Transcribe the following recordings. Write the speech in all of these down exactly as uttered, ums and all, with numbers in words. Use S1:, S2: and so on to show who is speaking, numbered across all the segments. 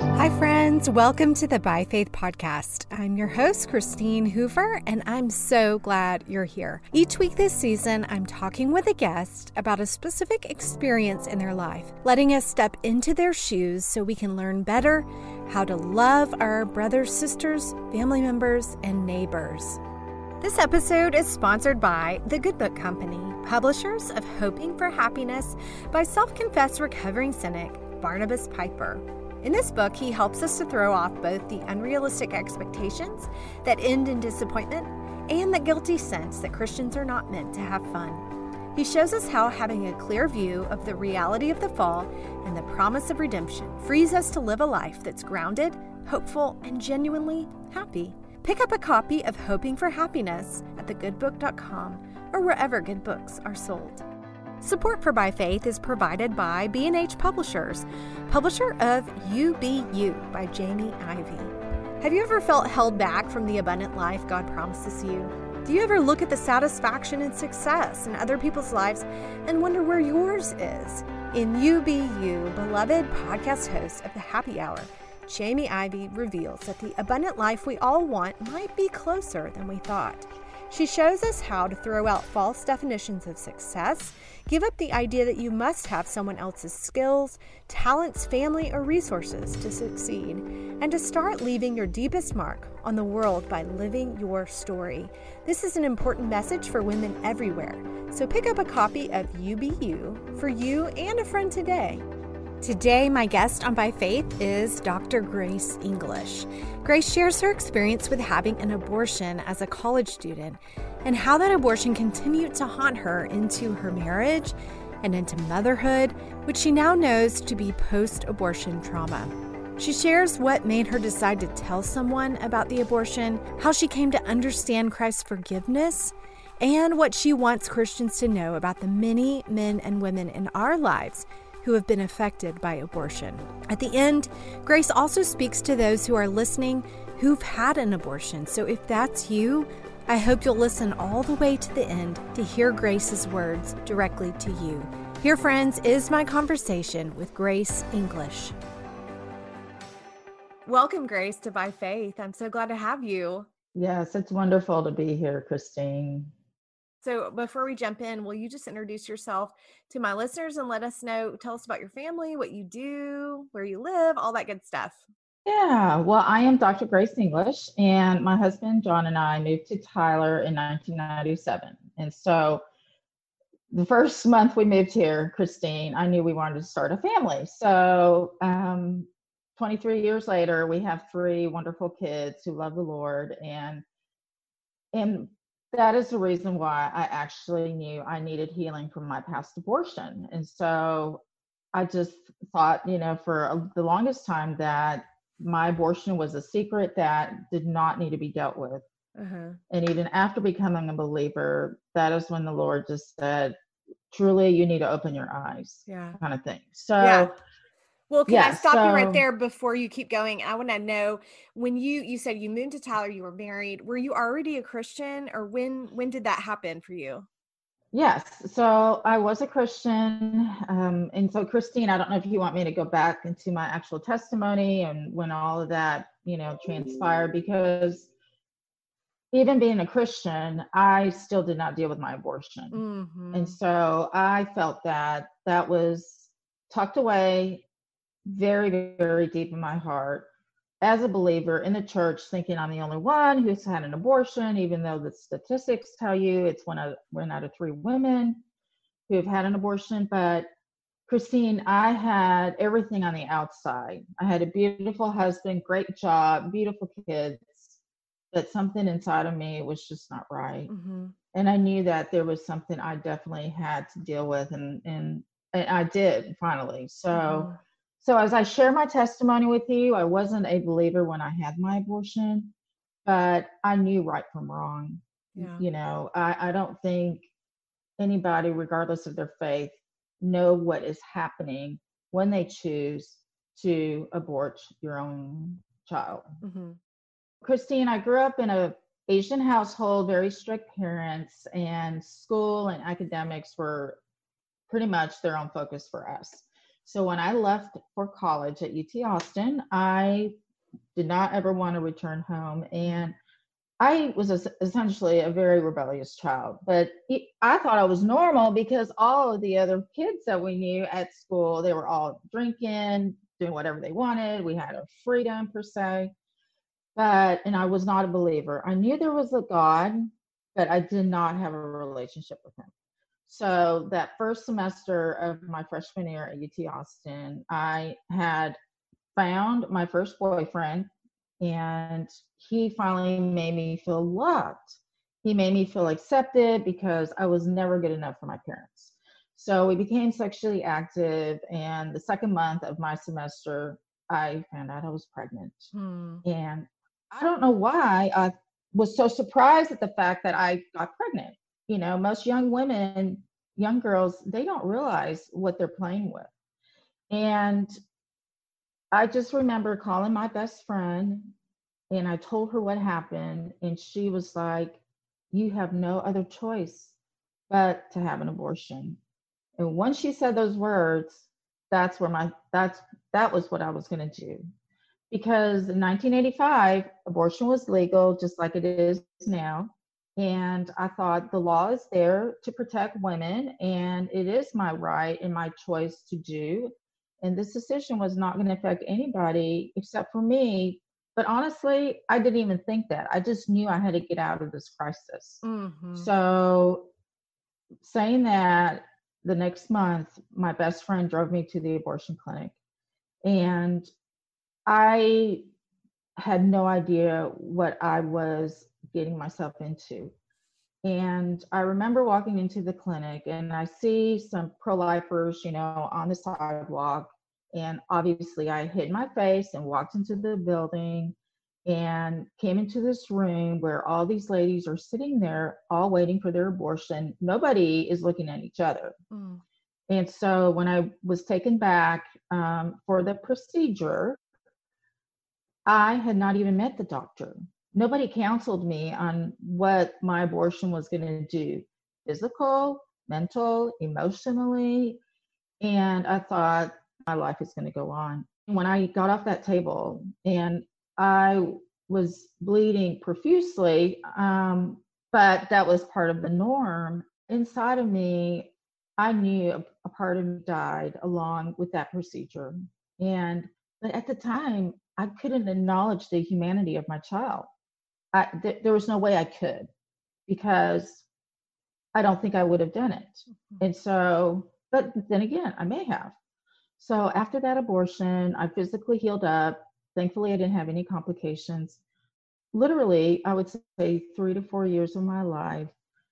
S1: Hi, friends. Welcome to the By Faith podcast. I'm your host, Christine Hoover, and I'm so glad you're here. Each week this season, I'm talking with a guest about a specific experience in their life, letting us step into their shoes so we can learn better how to love our brothers, sisters, family members, and neighbors. This episode is sponsored by The Good Book Company, publishers of Hoping for Happiness by self-confessed recovering cynic Barnabas Piper. In this book, he helps us to throw off both the unrealistic expectations that end in disappointment and the guilty sense that Christians are not meant to have fun. He shows us how having a clear view of the reality of the fall and the promise of redemption frees us to live a life that's grounded, hopeful, and genuinely happy. Pick up a copy of Hoping for Happiness at the good book dot com or wherever good books are sold. Support for By Faith is provided by B and H Publishers, publisher of You Be You by Jamie Ivey. Have you ever felt held back from the abundant life God promises you? Do you ever look at the satisfaction and success in other people's lives and wonder where yours is? In You Be You, beloved podcast host of the Happy Hour, Jamie Ivey reveals that the abundant life we all want might be closer than we thought. She shows us how to throw out false definitions of success, give up the idea that you must have someone else's skills, talents, family, or resources to succeed, and to start leaving your deepest mark on the world by living your story. This is an important message for women everywhere, so pick up a copy of You Be You for you and a friend today. Today, my guest on By Faith is Doctor Grace English. Grace shares her experience with having an abortion as a college student and how that abortion continued to haunt her into her marriage and into motherhood, which she now knows to be post-abortion trauma. She shares what made her decide to tell someone about the abortion, how she came to understand Christ's forgiveness, and what she wants Christians to know about the many men and women in our lives who have been affected by abortion. At the end, Grace also speaks to those who are listening who've had an abortion. So if that's you, I hope you'll listen all the way to the end to hear Grace's words directly to you. Here, friends, is my conversation with Grace English. Welcome, Grace, to By Faith. I'm so glad to have you.
S2: Yes, it's wonderful to be here, Christine.
S1: So before we jump in, will you just introduce yourself to my listeners and let us know, tell us about your family, what you do, where you live, all that good stuff.
S2: Yeah, well, I am Doctor Grace English, and my husband, John, and I moved to Tyler in nineteen ninety-seven. And so the first month we moved here, Christine, I knew we wanted to start a family. So um, twenty-three years later, we have three wonderful kids who love the Lord. And, and that is the reason why I actually knew I needed healing from my past abortion. And so I just thought, you know, for the longest time that my abortion was a secret that did not need to be dealt with. Uh-huh. And even after becoming a believer, that is when the Lord just said, truly, you need to open your eyes, yeah, kind of thing. So
S1: yeah. Well, can
S2: yeah,
S1: I stop
S2: so,
S1: you right there before you keep going? I want to know, when you, you said you moved to Tyler, you were married. Were you already a Christian, or when, when did that happen for you?
S2: Yes. So I was a Christian. Um, and so Christine, I don't know if you want me to go back into my actual testimony and when all of that, you know, transpired, because even being a Christian, I still did not deal with my abortion. Mm-hmm. And so I felt that that was tucked away very, very deep in my heart as a believer in the church, thinking I'm the only one who's had an abortion, even though the statistics tell you it's one out of, one out of three women who have had an abortion. But Christine, I had everything on the outside. I had a beautiful husband, great job, beautiful kids, but something inside of me was just not right. Mm-hmm. And I knew that there was something I definitely had to deal with, and, and, and I did finally. So mm-hmm. So as I share my testimony with you, I wasn't a believer when I had my abortion, but I knew right from wrong. Yeah. You know, I, I don't think anybody, regardless of their faith, know what is happening when they choose to abort your own child. Mm-hmm. Christine, I grew up in a Asian household, very strict parents, and school and academics were pretty much their own focus for us. So when I left for college at U T Austin, I did not ever want to return home. And I was es- essentially a very rebellious child, but it, I thought I was normal because all of the other kids that we knew at school, they were all drinking, doing whatever they wanted. We had our freedom per se, but, and I was not a believer. I knew there was a God, but I did not have a relationship with him. So that first semester of my freshman year at U T Austin, I had found my first boyfriend, and he finally made me feel loved. He made me feel accepted because I was never good enough for my parents. So we became sexually active, and the second month of my semester, I found out I was pregnant.
S1: Hmm.
S2: And I don't know why I was so surprised at the fact that I got pregnant. You know, most young women, young girls, they don't realize what they're playing with. And I just remember calling my best friend, and I told her what happened, and she was like, "You have no other choice but to have an abortion." And once she said those words, that's where my that's that was what I was going to do. Because in nineteen eighty-five, abortion was legal just like it is now. And I thought the law is there to protect women, and it is my right and my choice to do. And this decision was not going to affect anybody except for me. But honestly, I didn't even think that. I just knew I had to get out of this crisis.
S1: Mm-hmm.
S2: So, saying that, the next month, my best friend drove me to the abortion clinic. And I had no idea what I was getting myself into. And I remember walking into the clinic, and I see some pro-lifers, you know, on the sidewalk. And obviously I hid my face and walked into the building and came into this room where all these ladies are sitting there all waiting for their abortion. Nobody is looking at each other.
S1: Mm.
S2: And so when I was taken back um, for the procedure, I had not even met the doctor. Nobody counseled me on what my abortion was going to do, physical, mental, emotionally. And I thought my life is going to go on. When I got off that table and I was bleeding profusely, um, but that was part of the norm. Inside of me, I knew a, a part of me died along with that procedure. And but at the time, I couldn't acknowledge the humanity of my child. I, th- there was no way I could, because I don't think I would have done it.
S1: Mm-hmm.
S2: And so, but then again, I may have. So after that abortion, I physically healed up. Thankfully, I didn't have any complications. Literally, I would say three to four years of my life,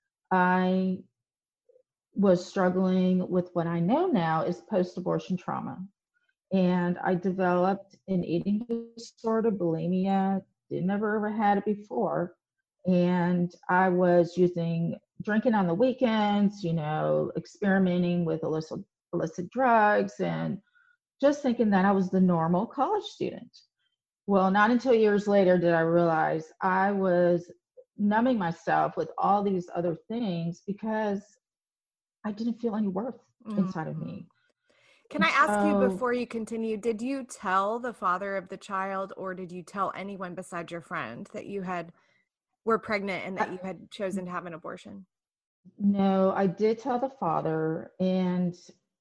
S2: I was struggling with what I know now is post-abortion trauma. And I developed an eating disorder, bulimia. Didn't ever ever had it before. And I was using drinking on the weekends, you know, experimenting with illicit illicit drugs, and just thinking that I was the normal college student. Well, not until years later did I realize I was numbing myself with all these other things because I didn't feel any worth inside of me.
S1: Can I ask you before you continue, did you tell the father of the child, or did you tell anyone besides your friend that you had were pregnant and that you had chosen to have an abortion?
S2: No, I did tell the father, and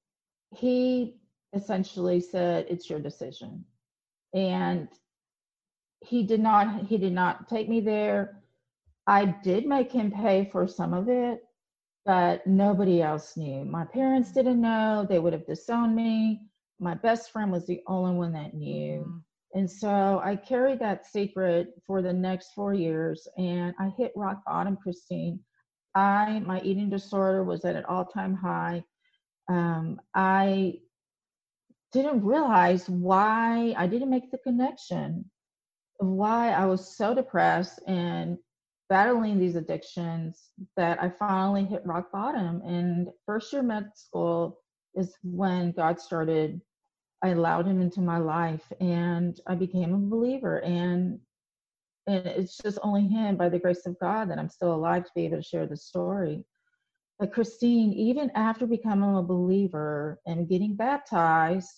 S2: he essentially said, "It's your decision." And he did not he did not take me there. I did make him pay for some of it, but nobody else knew. My parents didn't know. They would have disowned me. My best friend was the only one that knew. Mm. And so I carried that secret for the next four years, and I hit rock bottom, Christine. I, my eating disorder was at an all-time high. Um, I didn't realize why, I didn't make the connection of why I was so depressed and battling these addictions that I finally hit rock bottom. And first year med school is when God started, I allowed him into my life, and I became a believer. And and it's just only him, by the grace of God, that I'm still alive to be able to share this story. But Christine, even after becoming a believer and getting baptized,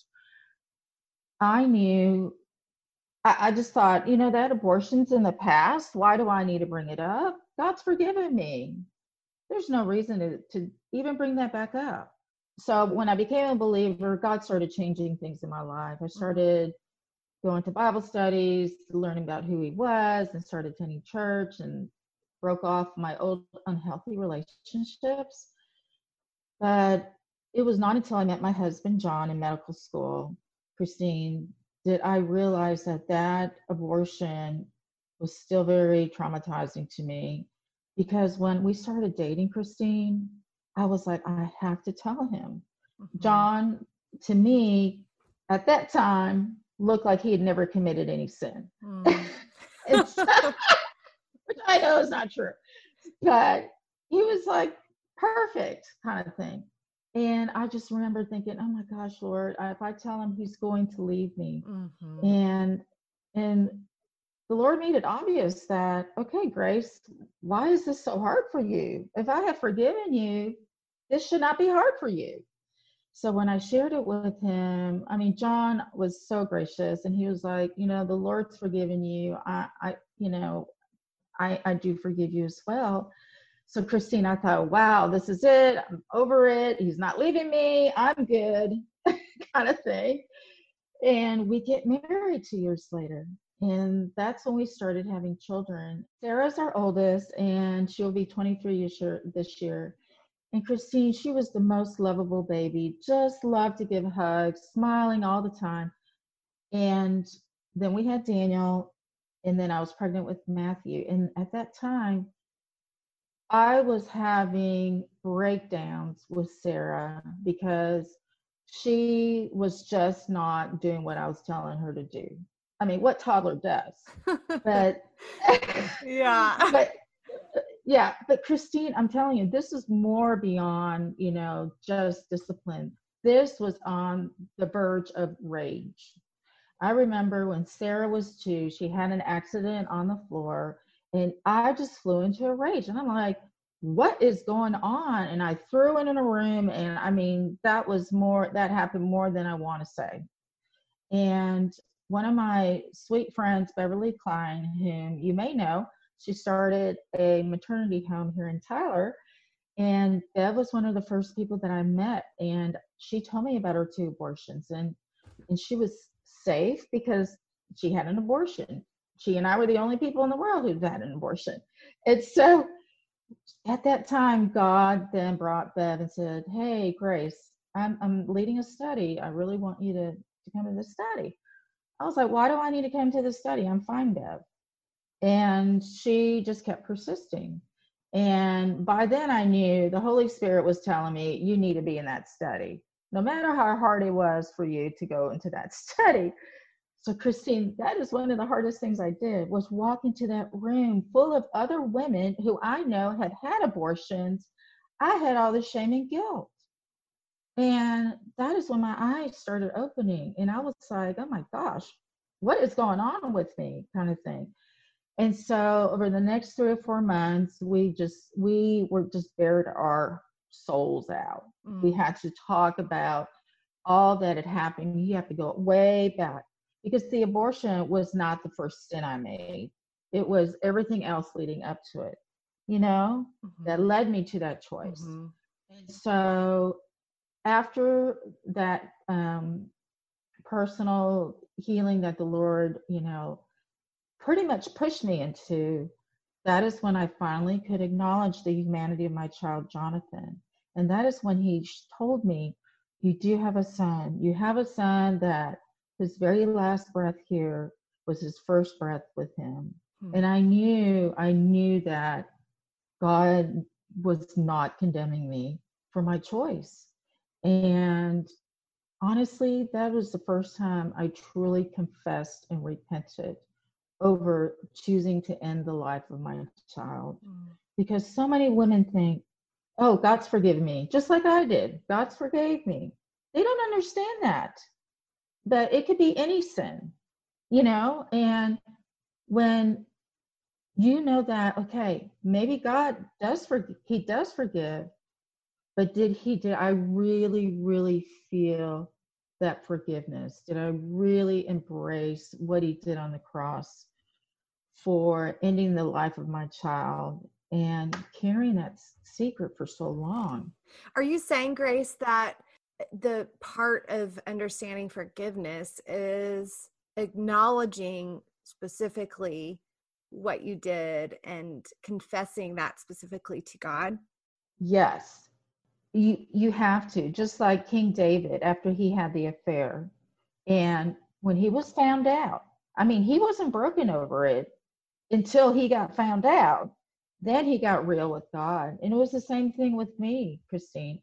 S2: I knew, I, I just thought, you know, that abortion's in the past. Why do I need to bring it up? God's forgiven me. There's no reason to, to even bring that back up. So when I became a believer, God started changing things in my life. I started going to Bible studies, learning about who he was, and started attending church, and broke off my old unhealthy relationships. But it was not until I met my husband, John, in medical school, Christine, did I realize that that abortion was still very traumatizing to me. Because when we started dating, Christine, I was like, I have to tell him. Mm-hmm. John, to me, at that time, looked like he had never committed any sin. Mm. so, which I know is not true. But he was like perfect kind of thing. And I just remember thinking, oh my gosh, Lord, if I tell him, he's going to leave me. Mm-hmm. And and the Lord made it obvious that, okay, Grace, why is this so hard for you? If I have forgiven you, this should not be hard for you. So when I shared it with him, I mean, John was so gracious, and he was like, you know, the Lord's forgiven you. I, I you know, I, I do forgive you as well. So Christine, I thought, wow, this is it. I'm over it. He's not leaving me. I'm good, kind of thing. And we get married two years later. And that's when we started having children. Sarah's our oldest, and she'll be twenty-three years this year. And Christine, she was the most lovable baby, just loved to give hugs, smiling all the time. And then we had Daniel, and then I was pregnant with Matthew. And at that time, I was having breakdowns with Sarah because she was just not doing what I was telling her to do. I mean, what toddler does? But
S1: yeah.
S2: But yeah, but Christine, I'm telling you, this is more beyond, you know, just discipline. This was on the verge of rage. I remember when Sarah was two, she had an accident on the floor, and I just flew into a rage. And I'm like, what is going on? And I threw it in a room. And I mean, that was more, that happened more than I want to say. And one of my sweet friends, Beverly Klein, whom you may know, she started a maternity home here in Tyler. And Bev was one of the first people that I met. And she told me about her two abortions. And, and she was safe because she had an abortion. She and I were the only people in the world who'd had an abortion. And so at that time, God then brought Bev and said, hey, Grace, I'm, I'm leading a study. I really want you to, to come to this study. I was like, why do I need to come to this study? I'm fine, Bev. And she just kept persisting. And by then I knew the Holy Spirit was telling me, you need to be in that study, no matter how hard it was for you to go into that study. So Christine, that is one of the hardest things I did, was walk into that room full of other women who I know had had abortions. I had all this shame and guilt. And that is when my eyes started opening. And I was like, oh my gosh, what is going on with me, kind of thing. And so over the next three or four months, we just, we were just bared our souls out. Mm. We had to talk about all that had happened. You have to go way back, because the abortion was not the first sin I made. It was everything else leading up to it, you know, mm-hmm. that led me to that choice. Mm-hmm. And so after that um, personal healing that the Lord, you know, pretty much pushed me into, that is when I finally could acknowledge the humanity of my child, Jonathan. And that is when he told me, you do have a son. You have a son that his very last breath here was his first breath with him. Hmm. And I knew, I knew that God was not condemning me for my choice. And honestly, that was the first time I truly confessed and repented over choosing to end the life of my child. Mm. Because so many women think, oh, God's forgiven me, just like I did. God's forgave me. They don't understand that. But it could be any sin, you know? And when you know that, okay, maybe God does forgive, he does forgive, but did he, did I really, really feel that forgiveness? Did I really embrace what he did on the cross for ending the life of my child and carrying that secret for so long?
S1: Are you saying, Grace, that the part of understanding forgiveness is acknowledging specifically what you did and confessing that specifically to God?
S2: Yes. You you have to, just like King David after he had the affair. And when he was found out, I mean, he wasn't broken over it until he got found out. Then he got real with God. And it was the same thing with me, Christine.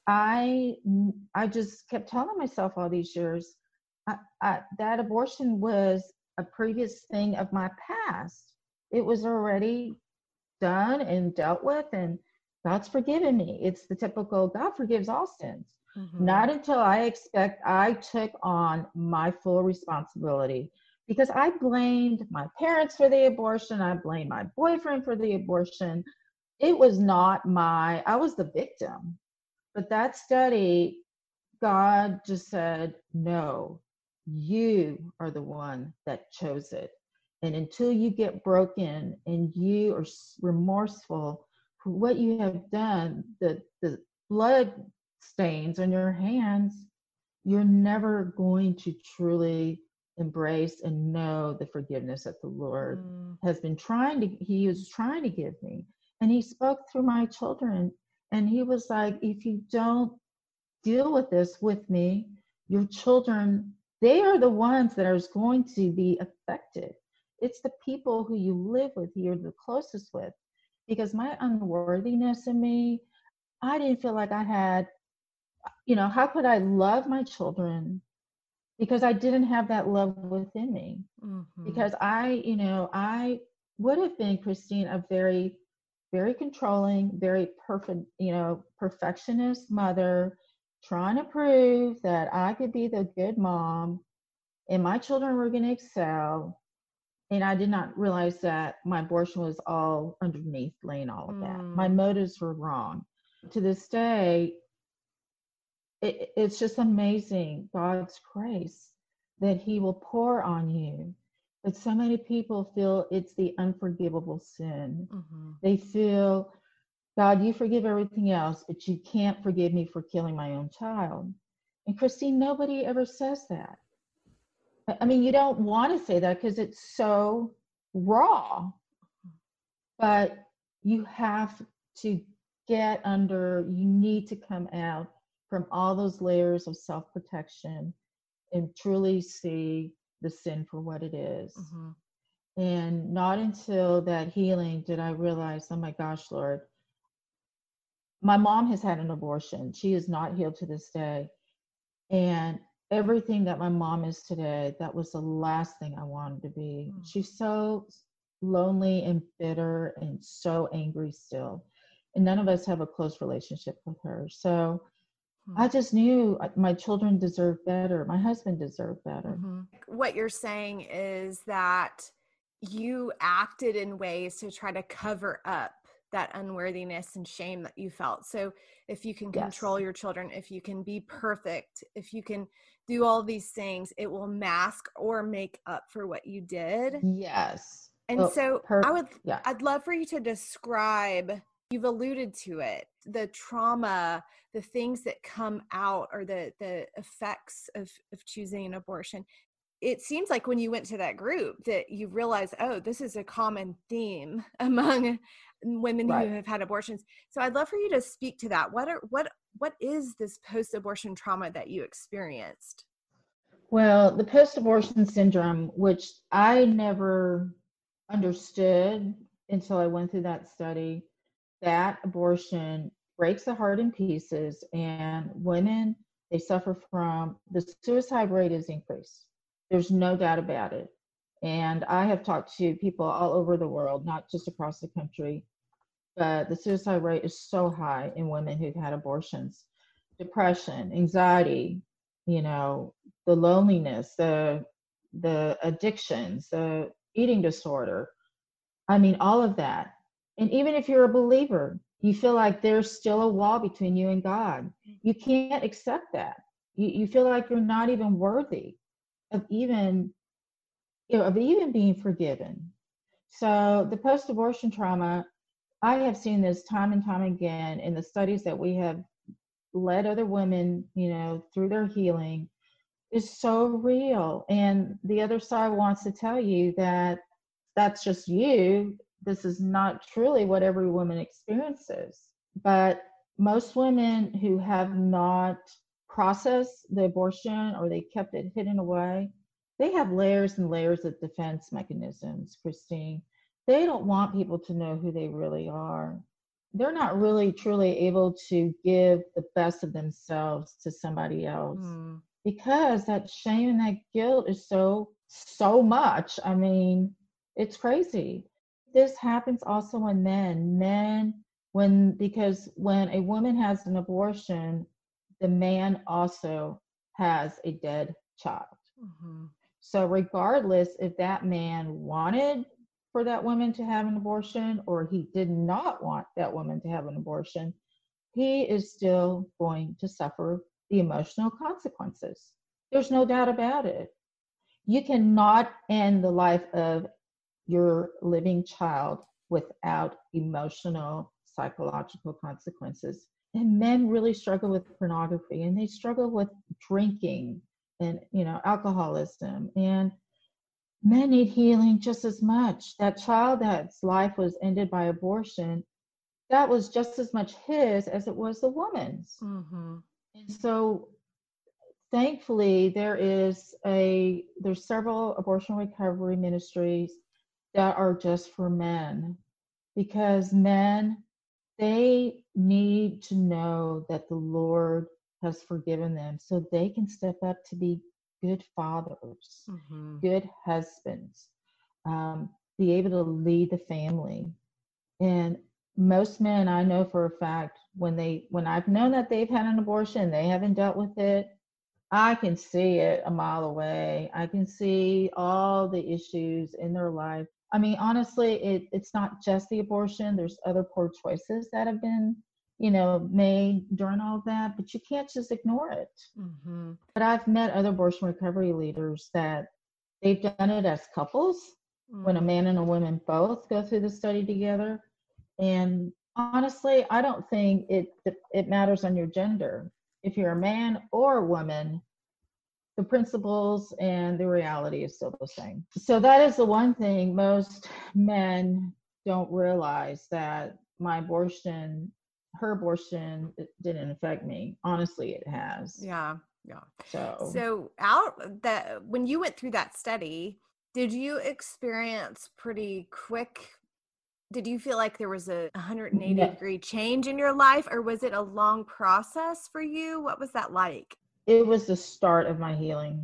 S2: I I just kept telling myself all these years, I, I, that abortion was a previous thing of my past. It was already done and dealt with, and God's forgiven me. It's the typical God forgives all sins. Mm-hmm. Not until I expect I took on my full responsibility, because I blamed my parents for the abortion. I blamed my boyfriend for the abortion. It was not my, I was the victim. But that study, God just said, no, you are the one that chose it. And until you get broken and you are remorseful for what you have done, the, the blood stains on your hands, you're never going to truly embrace and know the forgiveness that the Lord mm. has been trying to, he was trying to give me. And he spoke through my children. And he was like, if you don't deal with this with me, your children, they are the ones that are going to be affected. It's the people who you live with, you're the closest with. Because my unworthiness in me, I didn't feel like I had, you know, how could I love my children? Because I didn't have that love within me. Mm-hmm. Because I, you know, I would have been, Christine, a very, very controlling, very perfect, you know, perfectionist mother, trying to prove that I could be the good mom and my children were going to excel. And I did not realize that my abortion was all underneath laying all of that. Mm. My motives were wrong. To this day, it, it's just amazing, God's grace, that he will pour on you. But so many people feel it's the unforgivable sin. Mm-hmm. They feel, God, you forgive everything else, but you can't forgive me for killing my own child. And Christine, nobody ever says that. I mean, you don't want to say that because it's so raw, but you have to get under, you need to come out from all those layers of self-protection and truly see the sin for what it is. Mm-hmm. And not until that healing did I realize, oh my gosh, Lord, my mom has had an abortion. She is not healed to this day. And everything that my mom is today, that was the last thing I wanted to be. Mm. She's so lonely and bitter and so angry still. And none of us have a close relationship with her. So mm. I just knew my children deserve better. My husband deserved better.
S1: Mm-hmm. What you're saying is that you acted in ways to try to cover up that unworthiness and shame that you felt. So if you can control yes. your children, if you can be perfect, if you can do all these things, it will mask or make up for what you did.
S2: Yes.
S1: And oh, so per- I would, yeah. I'd love for you to describe, you've alluded to it, the trauma, the things that come out, or the, the effects of, of choosing an abortion. It seems like when you went to that group that you realized, oh, this is a common theme among women right. who have had abortions. So I'd love for you to speak to that. What are, what, what is this post-abortion trauma that you experienced?
S2: Well, the post-abortion syndrome, which I never understood until I went through that study, that abortion breaks the heart in pieces, and women, they suffer from, the suicide rate is increased. There's no doubt about it. And I have talked to people all over the world, not just across the country, but the suicide rate is so high in women who've had abortions. Depression, anxiety, you know, the loneliness, the the addictions, the eating disorder. I mean, all of that. And even if you're a believer, You feel like there's still a wall between you and God. You can't accept that. You, you feel like you're not even worthy of even, you know, of even being forgiven. So the post-abortion trauma, I have seen this time and time again in the studies that we have led other women, you know, through their healing, is so real. And the other side wants to tell you that that's just you. This is not truly what every woman experiences. But most women who have not processed the abortion, or they kept it hidden away, they have layers and layers of defense mechanisms, Christine. They don't want people to know who they really are. They're not really truly able to give the best of themselves to somebody else, mm. because that shame and that guilt is so, so much. I mean, it's crazy. This happens also in men. Men, when, because when a woman has an abortion, the man also has a dead child. Mm-hmm. So regardless if that man wanted for that woman to have an abortion, or he did not want that woman to have an abortion, he is still going to suffer the emotional consequences. There's no doubt about it. You cannot end the life of your living child without emotional, psychological consequences. And men really struggle with pornography, and they struggle with drinking and, you know, alcoholism. And men need healing just as much. That child that's life was ended by abortion, that was just as much his as it was the woman's. Mm-hmm. And so thankfully there is a, there's several abortion recovery ministries that are just for men, because men, they need to know that the Lord has forgiven them so they can step up to be good fathers, mm-hmm. good husbands, um, be able to lead the family. And most men, I know for a fact, when they, when I've known that they've had an abortion, they haven't dealt with it, I can see it a mile away. I can see all the issues in their life. I mean, honestly, it, it's not just the abortion. There's other poor choices that have been, you know, made during all of that, but you can't just ignore it. Mm-hmm. But I've met other abortion recovery leaders that they've done it as couples, mm-hmm. when a man and a woman both go through the study together. And honestly, I don't think it it matters on your gender. If you're a man or a woman, the principles and the reality is still the same. So that is the one thing most men don't realize, that my abortion, her abortion, it didn't affect me. Honestly, it has.
S1: Yeah. Yeah.
S2: So,
S1: so out that, when you went through that study, did you experience pretty quick, did you feel like there was a one hundred eighty yeah. degree change in your life, or was it a long process for you? What was that like?
S2: It was the start of my healing,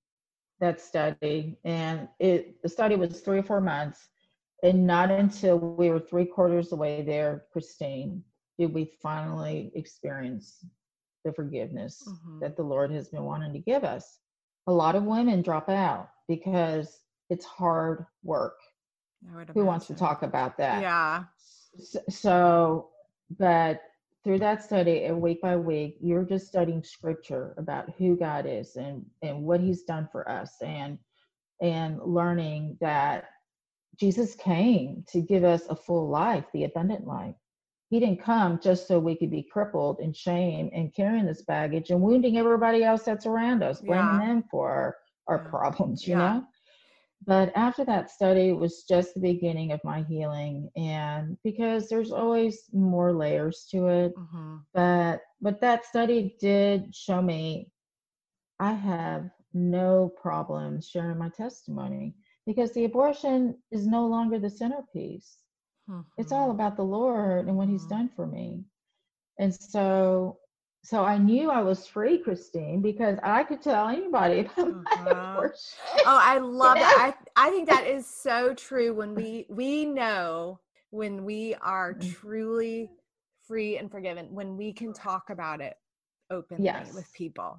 S2: that study. And it, the study was three or four months. And not until we were three quarters away there, Christine, did we finally experience the forgiveness mm-hmm. that the Lord has been wanting to give us. A lot of women drop out because it's hard work. Who wants to talk about that?
S1: Yeah.
S2: So, so, but through that study, week by week, you're just studying scripture about who God is and, and what he's done for us, and, and learning that Jesus came to give us a full life, the abundant life. He didn't come just so we could be crippled in shame and carrying this baggage and wounding everybody else that's around us, blaming yeah. them for our, our yeah. problems, you yeah. know? But after that study was just the beginning of my healing, and because there's always more layers to it, mm-hmm. but but that study did show me I have no problem sharing my testimony, because the abortion is no longer the centerpiece. Mm-hmm. It's all about the Lord and what mm-hmm. he's done for me. And so So I knew I was free, Christine, because I could tell anybody about uh-huh. my abortion.
S1: Oh, I love that. I, I think that is so true. When we, we know when we are truly free and forgiven, when we can talk about it openly yes. with people.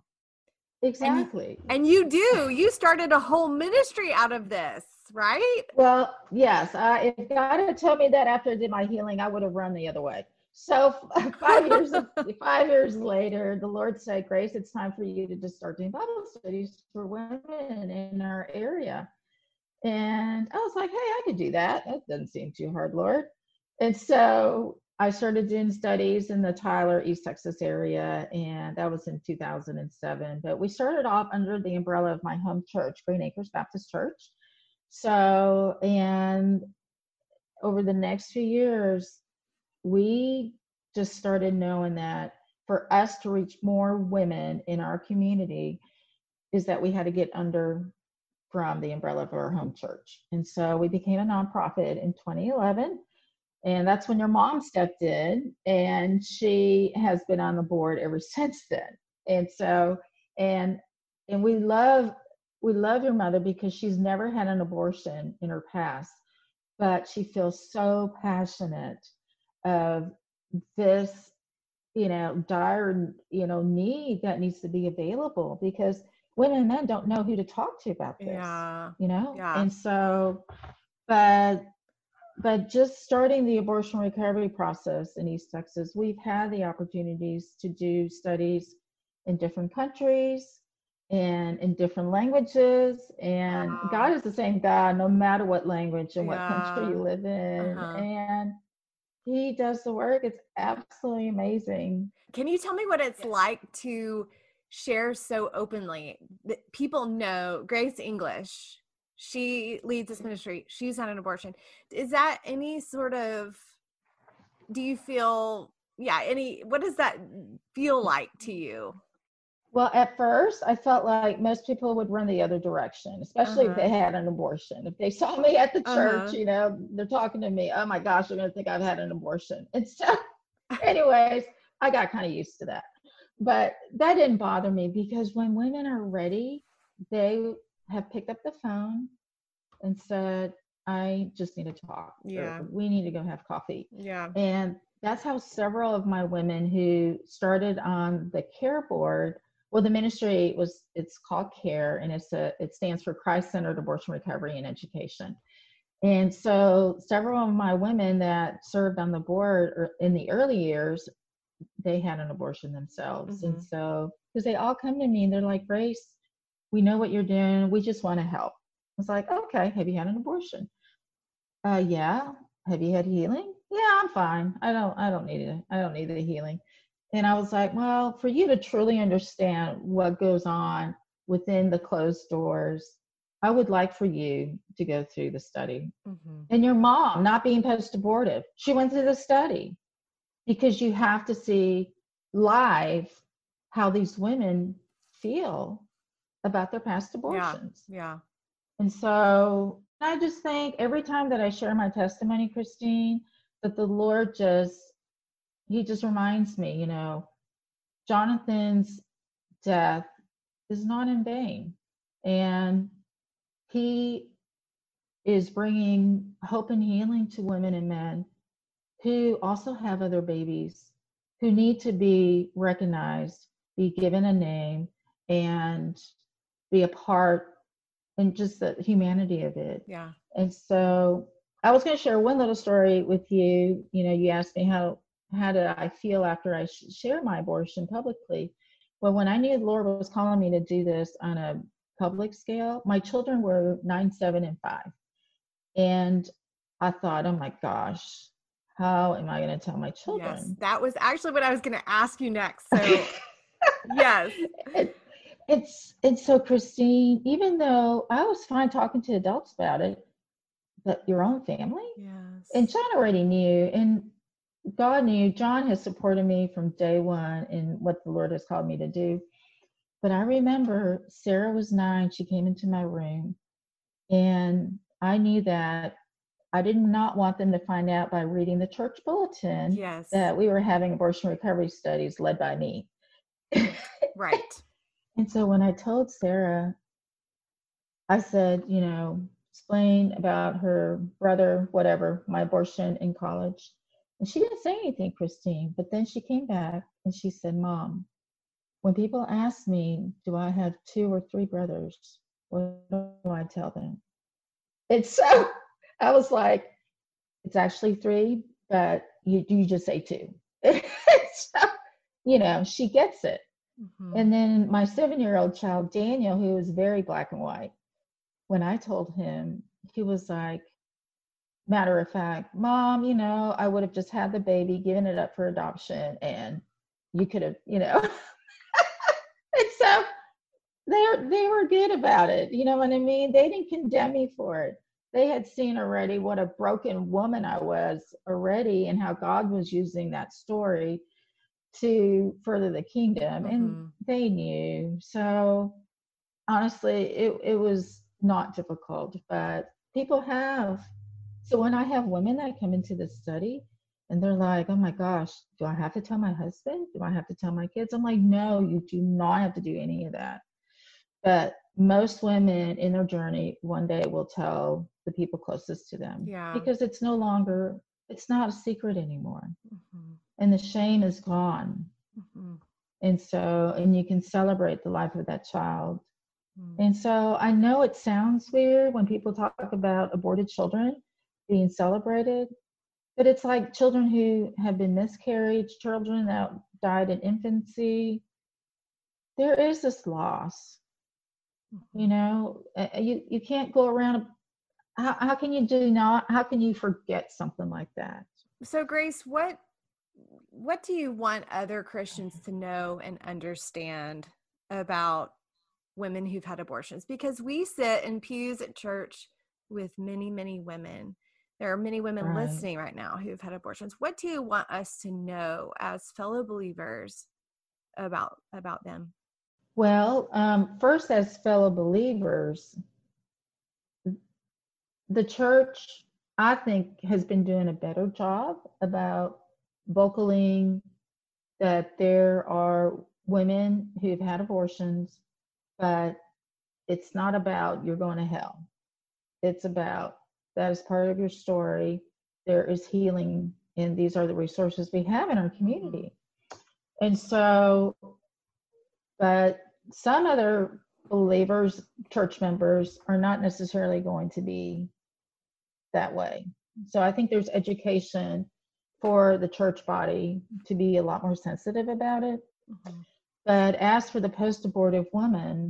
S2: Exactly.
S1: And, and you do. You started a whole ministry out of this, right?
S2: Well, yes. I, if God had told me that after I did my healing, I would have run the other way. So five years, five years later, the Lord said, Grace, it's time for you to just start doing Bible studies for women in our area. And I was like, hey, I could do that. That doesn't seem too hard, Lord. And so I started doing studies in the Tyler, East Texas area, and that was in two thousand seven. But we started off under the umbrella of my home church, Green Acres Baptist Church. So, and over the next few years, we just started knowing that for us to reach more women in our community is that we had to get under from the umbrella of our home church. And so we became a nonprofit in twenty eleven. And that's when your mom stepped in, and she has been on the board ever since then. And so, and, and we love, we love your mother because she's never had an abortion in her past, but she feels so passionate of this, you know, dire, you know, need that needs to be available, because women and men don't know who to talk to about this,
S1: Yeah.
S2: you know?
S1: Yeah.
S2: And so, but, but just starting the abortion recovery process in East Texas, we've had the opportunities to do studies in different countries and in different languages. And
S1: Wow.
S2: God is the same God, no matter what language and what
S1: Yeah.
S2: country you live in.
S1: Uh-huh.
S2: And He does the work. It's absolutely amazing.
S1: Can you tell me what it's yes. like to share so openly that people know Grace English? She leads this ministry. She's had an abortion. Is that any sort of, do you feel, yeah, any, what does that feel like to you?
S2: Well, at first, I felt like most people would run the other direction, especially
S1: uh-huh.
S2: if they had an abortion. If they saw me at the church,
S1: uh-huh.
S2: you know, they're talking to me, oh my gosh, they're going to think I've had an abortion. And so, anyways, I got kind of used to that. But that didn't bother me, because when women are ready, they have picked up the phone and said, I just need to talk.
S1: Yeah.
S2: Or, we need to go have coffee.
S1: Yeah.
S2: And that's how several of my women who started on the CARE board, well, the ministry was, it's called CARE, and it's a, it stands for Christ-Centered Abortion Recovery and Education. And so several of my women that served on the board or in the early years, they had an abortion themselves. Mm-hmm. And so, because they all come to me and they're like, Grace, we know what you're doing. We just want to help. I was like, okay, have you had an abortion? Uh, yeah. Have you had healing? Yeah, I'm fine. I don't, I don't need it. I don't need the healing. And I was like, well, for you to truly understand what goes on within the closed doors, I would like for you to go through the study. Mm-hmm. And your mom, not being post-abortive, she went through the study, because you have to see live how these women feel about their past abortions.
S1: Yeah. yeah.
S2: And so I just think every time that I share my testimony, Christine, that the Lord just, he just reminds me, you know, Jonathan's death is not in vain. And he is bringing hope and healing to women and men who also have other babies, who need to be recognized, be given a name, and be a part, and just the humanity of it.
S1: Yeah.
S2: And so I was going to share one little story with you. You know, you asked me how, how did I feel after I sh- shared my abortion publicly? Well, when I knew the Lord was calling me to do this on a public scale, my children were nine, seven, and five. And I thought, oh my gosh, how am I going to tell my children?
S1: Yes, that was actually what I was going to ask you next. So, yes.
S2: It, it's, it's so, Christine, even though I was fine talking to adults about it, but your own family?
S1: Yes.
S2: And John already knew, and God knew. John has supported me from day one in what the Lord has called me to do. But I remember Sarah was nine. She came into my room, and I knew that I did not want them to find out by reading the church bulletin
S1: yes.
S2: that we were having abortion recovery studies led by me.
S1: Right.
S2: And so when I told Sarah, I said, you know, explain about her brother, whatever, my abortion in college. And she didn't say anything, Christine. But then she came back and she said, Mom, when people ask me, do I have two or three brothers, what do I tell them? It's so, I was like, it's actually three, but you, you just say two. So, you know, she gets it.
S1: Mm-hmm.
S2: And then my seven-year-old child, Daniel, who is very black and white, when I told him, he was like, matter of fact, Mom, you know, I would have just had the baby, given it up for adoption, and you could have, you know. And so they were, they were good about it. You know what I mean? They didn't condemn me for it. They had seen already what a broken woman I was already, and how God was using that story to further the kingdom.
S1: Mm-hmm.
S2: And they knew. So honestly, it, it was not difficult, but people have. So when I have women that come into the study and they're like, oh my gosh, do I have to tell my husband? Do I have to tell my kids? I'm like, no, you do not have to do any of that. But most women in their journey one day will tell the people closest to them.
S1: Yeah.
S2: Because it's no longer, it's not a secret anymore.
S1: Mm-hmm.
S2: And the shame is gone.
S1: Mm-hmm.
S2: And so, and you can celebrate the life of that child.
S1: Mm-hmm.
S2: And so I know it sounds weird when people talk about aborted children being celebrated, but it's like children who have been miscarried, children that died in infancy. There is this loss.
S1: Mm-hmm.
S2: You know, you, you can't go around. How, how can you do not, how can you forget something like that?
S1: So Grace, what, what do you want other Christians to know and understand about women who've had abortions? Because we sit in pews at church with many, many women. There are many women
S2: Right.
S1: listening right now who've had abortions. What do you want us to know as fellow believers about, about them?
S2: Well, um, first, as fellow believers, the church, I think, has been doing a better job about vocaling that there are women who've had abortions, but it's not about you're going to hell. It's about that is part of your story. There is healing, and these are the resources we have in our community. Mm-hmm. And so, but some other believers, church members, are not necessarily going to be that way. So I think there's education for the church body to be a lot more sensitive about it. Mm-hmm. But as for the post-abortive woman,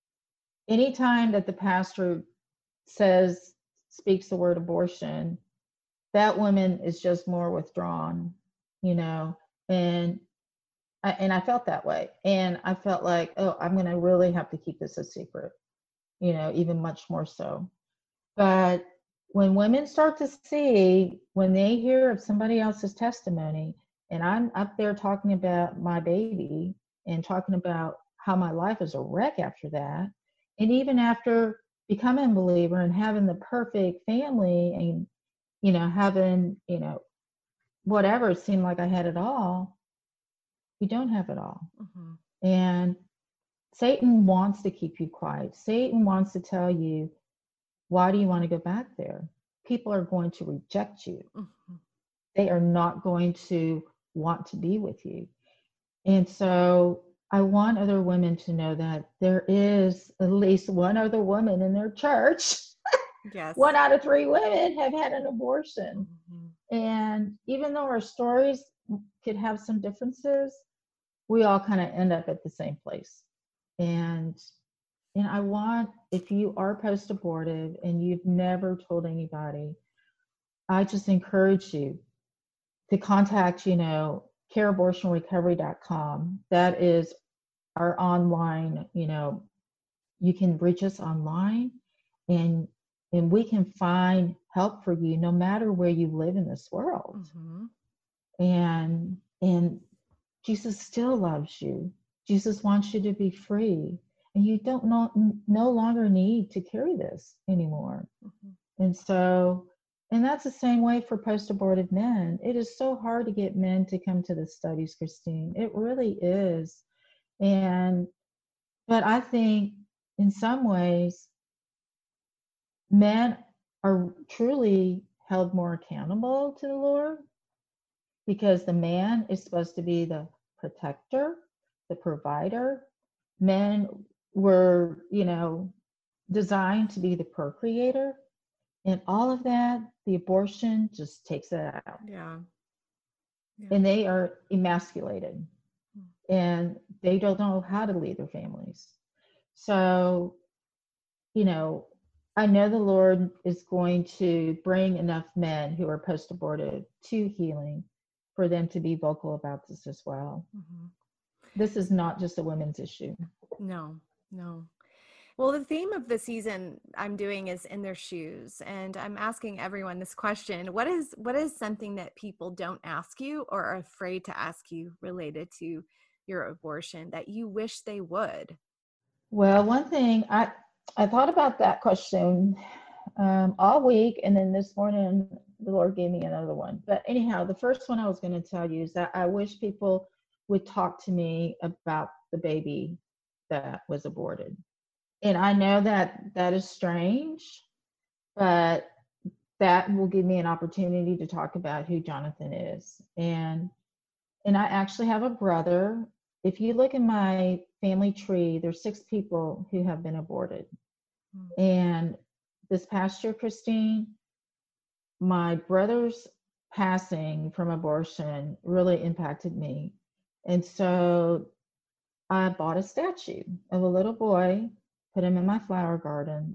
S2: anytime that the pastor says, speaks the word abortion, that woman is just more withdrawn, you know, and I, and I felt that way. And I felt like, oh, I'm going to really have to keep this a secret, you know, even much more so. But when women start to see, when they hear of somebody else's testimony, and I'm up there talking about my baby and talking about how my life is a wreck after that, and even after becoming a believer and having the perfect family and, you know, having, you know, whatever, it seemed like I had it all, you don't have it all. Mm-hmm. And Satan wants to keep you quiet. Satan wants to tell you, why do you want to go back there? People are going to reject you. Mm-hmm. They are not going to want to be with you. And so I want other women to know that there is at least one other woman in their church.
S1: Yes.
S2: One out of three women have had an abortion. Mm-hmm. And even though our stories could have some differences, we all kind of end up at the same place. And And I want, if you are post-abortive and you've never told anybody, I just encourage you to contact, you know, care abortion recovery dot com. That is our online, you know, you can reach us online and and we can find help for you no matter where you live in this world. Mm-hmm. And and Jesus still loves you. Jesus wants you to be free. And you don't no, no longer need to carry this anymore. Mm-hmm. And so, and that's the same way for post-abortive men. It is so hard to get men to come to the studies, Christine. It really is. And, but I think in some ways, men are truly held more accountable to the Lord because the man is supposed to be the protector, the provider. Men were, you know, designed to be the procreator, and all of that, the abortion just takes it out.
S1: Yeah.
S2: yeah. and they are emasculated
S1: Mm-hmm.
S2: and they don't know how to lead their families. So, you know, I know the Lord is going to bring enough men who are post-abortive to healing for them to be vocal about this as well. Mm-hmm. This is not just a women's issue.
S1: No, no. Well, the theme of the season I'm doing is in their shoes. And I'm asking everyone this question. What is what is something that people don't ask you or are afraid to ask you related to your abortion that you wish they would?
S2: Well, one thing, I, I thought about that question um, all week. And then this morning, the Lord gave me another one. But anyhow, the first one I was going to tell you is that I wish people would talk to me about the baby that was aborted. And I know that that is strange, but that will give me an opportunity to talk about who Jonathan is. And and I actually have a brother. If you look in my family tree, there's six people who have been aborted. Mm-hmm. And this past year, Christine, my brother's passing from abortion really impacted me. And so I bought a statue of a little boy, put him in my flower garden,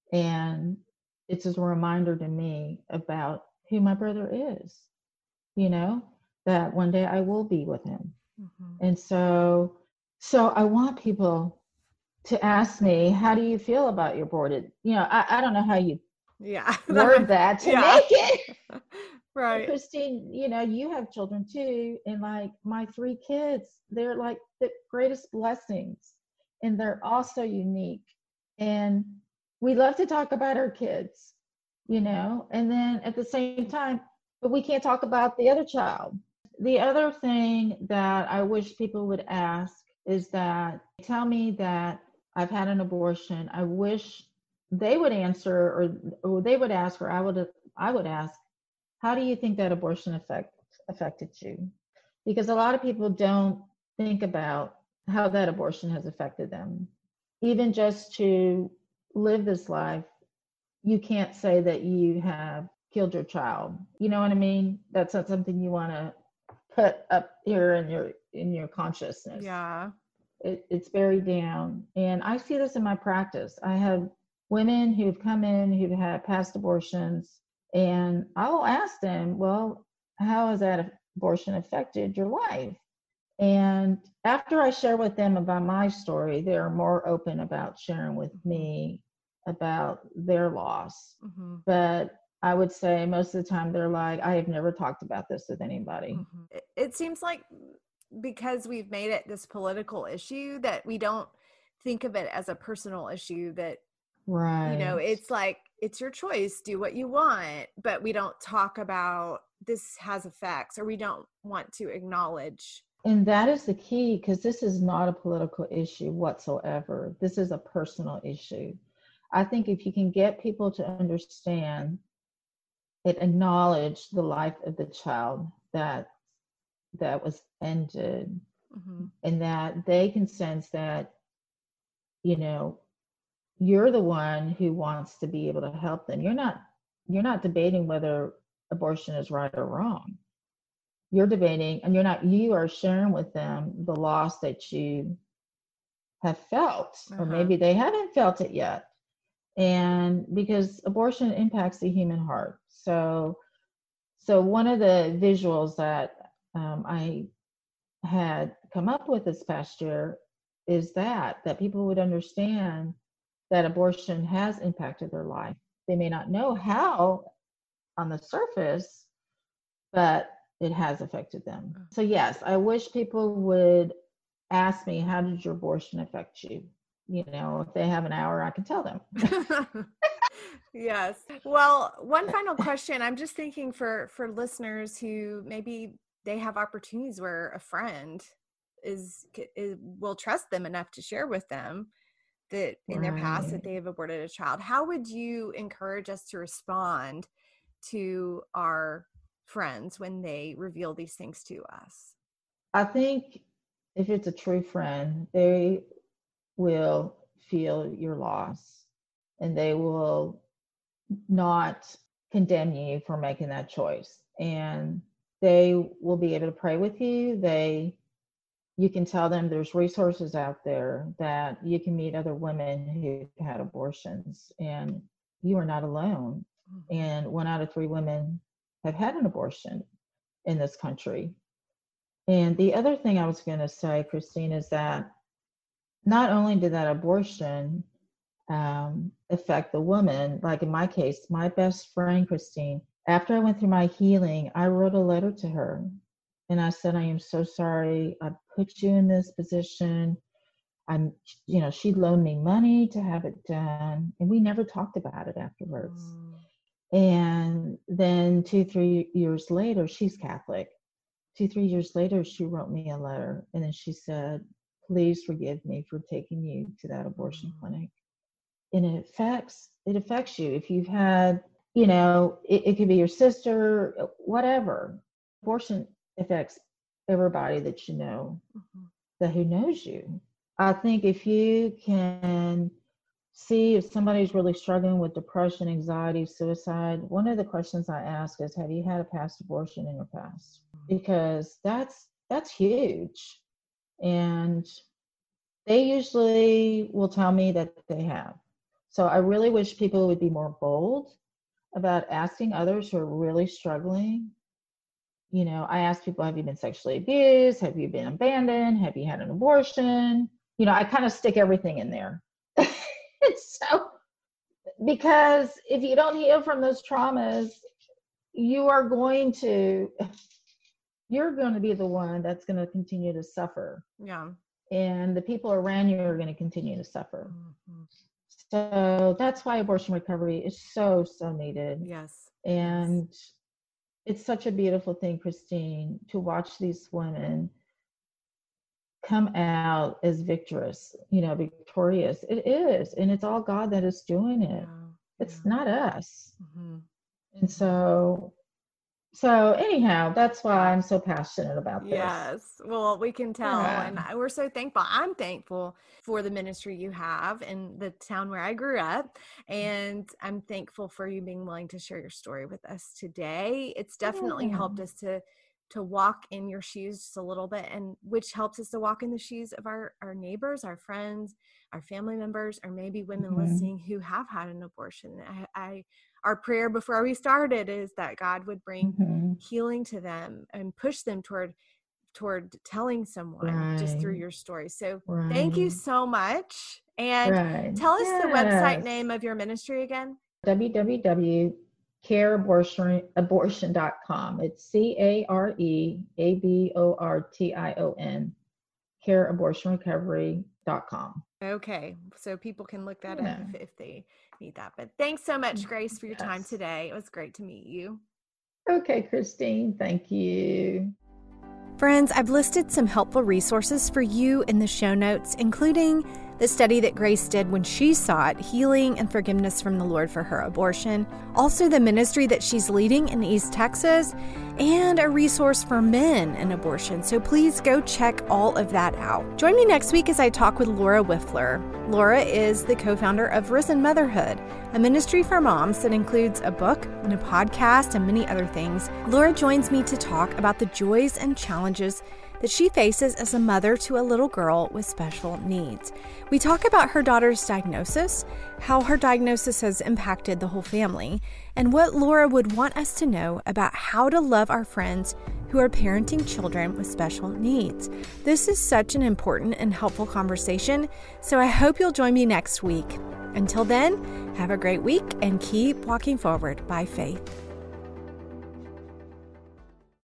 S2: and it's just a reminder to me about who my brother is, you know, that one day I will be with him. Mm-hmm. And so, so I want people to ask me, how do you feel about your aborted? You know, I, I don't know how you
S1: yeah.
S2: word that to yeah. make it.
S1: Right.
S2: But Christine, you know, you have children too. And like my three kids, they're like the greatest blessings and they're all so unique. And we love to talk about our kids, you know, and then at the same time, but we can't talk about the other child. The other thing that I wish people would ask is that tell me that I've had an abortion. I wish they would answer or, or they would ask, or I would, I would ask, how do you think that abortion effect affected you? Because a lot of people don't think about how that abortion has affected them. Even just to live this life, you can't say that you have killed your child. You know what I mean? That's not something you want to put up here in your in your consciousness.
S1: Yeah.
S2: It, it's buried down. And I see this in my practice. I have women who've come in who've had past abortions, and I will ask them, well, how has that abortion affected your life? And after I share with them about my story, they're more open about sharing with me about their loss. Mm-hmm. But I would say most of the time they're like, I have never talked about this with anybody.
S1: Mm-hmm. It, it seems like because we've made it this political issue that we don't think of it as a personal issue that,
S2: right.
S1: you know, it's like, it's your choice, do what you want, but we don't talk about this has effects, or we don't want to acknowledge.
S2: And that is the key, because this is not a political issue whatsoever. This is a personal issue. I think if you can get people to understand and acknowledge the life of the child that that was ended, mm-hmm. and that they can sense that, you know, you're the one who wants to be able to help them. You're not you're not debating whether abortion is right or wrong. You're debating, and you're not, you are sharing with them the loss that you have felt, uh-huh. or maybe they haven't felt it yet. And because abortion impacts the human heart. So, so one of the visuals that um, I had come up with this past year is that, that people would understand that abortion has impacted their life. They may not know how on the surface, but it has affected them. So yes, I wish people would ask me, how did your abortion affect you? You know, if they have an hour, I can tell them.
S1: Yes. Well, one final question. I'm just thinking for, for listeners who maybe they have opportunities where a friend is, is will trust them enough to share with them that in right. their past that they have aborted a child. How would you encourage us to respond to our friends when they reveal these things to us?
S2: I think if it's a true friend, they will feel your loss, and they will not condemn you for making that choice. And they will be able to pray with you. They, you can tell them there's resources out there that you can meet other women who've had abortions, and you are not alone. Mm-hmm. And one out of three women have had an abortion in this country. And the other thing I was going to say, Christine, is that not only did that abortion um, affect the woman, like in my case, my best friend, Christine, after I went through my healing, I wrote a letter to her. And I said, I am so sorry I put you in this position. I'm, you know, she loaned me money to have it done. And we never talked about it afterwards. Mm. And then two, three years later, she's Catholic. Two, three years later, she wrote me a letter. And then she said, please forgive me for taking you to that abortion mm. clinic. And it affects, it affects you. If you've had, you know, it, it could be your sister, whatever. Abortion affects everybody that you know, mm-hmm. that who knows you. I think if you can see if somebody's really struggling with depression, anxiety, suicide, one of the questions I ask is, have you had a past abortion in your past? Because that's that's huge. And they usually will tell me that they have. So I really wish people would be more bold about asking others who are really struggling. You know, I ask people, have you been sexually abused? Have you been abandoned? Have you had an abortion? You know, I kind of stick everything in there. It's so, because if you don't heal from those traumas, you are going to, you're going to be the one that's going to continue to suffer.
S1: Yeah.
S2: And the people around you are going to continue to suffer. Mm-hmm. So that's why abortion recovery is so, so needed.
S1: Yes.
S2: And yes. It's such a beautiful thing, Christine, to watch these women come out as victorious, you know, victorious. It is. And it's all God that is doing it. Yeah. It's yeah. not us. Mm-hmm. And so, so anyhow, that's why I'm so passionate about this.
S1: Yes. Well, we can tell. Yeah. And we're so thankful. I'm thankful for the ministry you have in the town where I grew up. And I'm thankful for you being willing to share your story with us today. It's definitely yeah. helped us to to walk in your shoes just a little bit, and which helps us to walk in the shoes of our, our neighbors, our friends, our family members, or maybe women mm-hmm. listening who have had an abortion. I, I Our prayer before we started is that God would bring mm-hmm. healing to them and push them toward toward telling someone right. just through your story. So right. thank you so much. And right. tell us yes. the website name of your ministry again.
S2: w w w dot care abortion dot com. It's C A R E A B O R T I O N, care abortion recovery dot com.
S1: Okay, so people can look that yeah. up if, if they need that. But thanks so much, Grace, for your yes. time today. It was great to meet you.
S2: Okay, Christine, thank you.
S1: Friends, I've listed some helpful resources for you in the show notes, including the study that Grace did when she sought healing and forgiveness from the Lord for her abortion, also the ministry that she's leading in East Texas, and a resource for men in abortion. So please go check all of that out. Join me next week as I talk with Laura Wiffler. Laura is the co-founder of Risen Motherhood, a ministry for moms that includes a book and a podcast and many other things. Laura joins me to talk about the joys and challenges that she faces as a mother to a little girl with special needs. We talk about her daughter's diagnosis, how her diagnosis has impacted the whole family, and what Laura would want us to know about how to love our friends who are parenting children with special needs. This is such an important and helpful conversation, so I hope you'll join me next week. Until then, have a great week and keep walking forward by faith.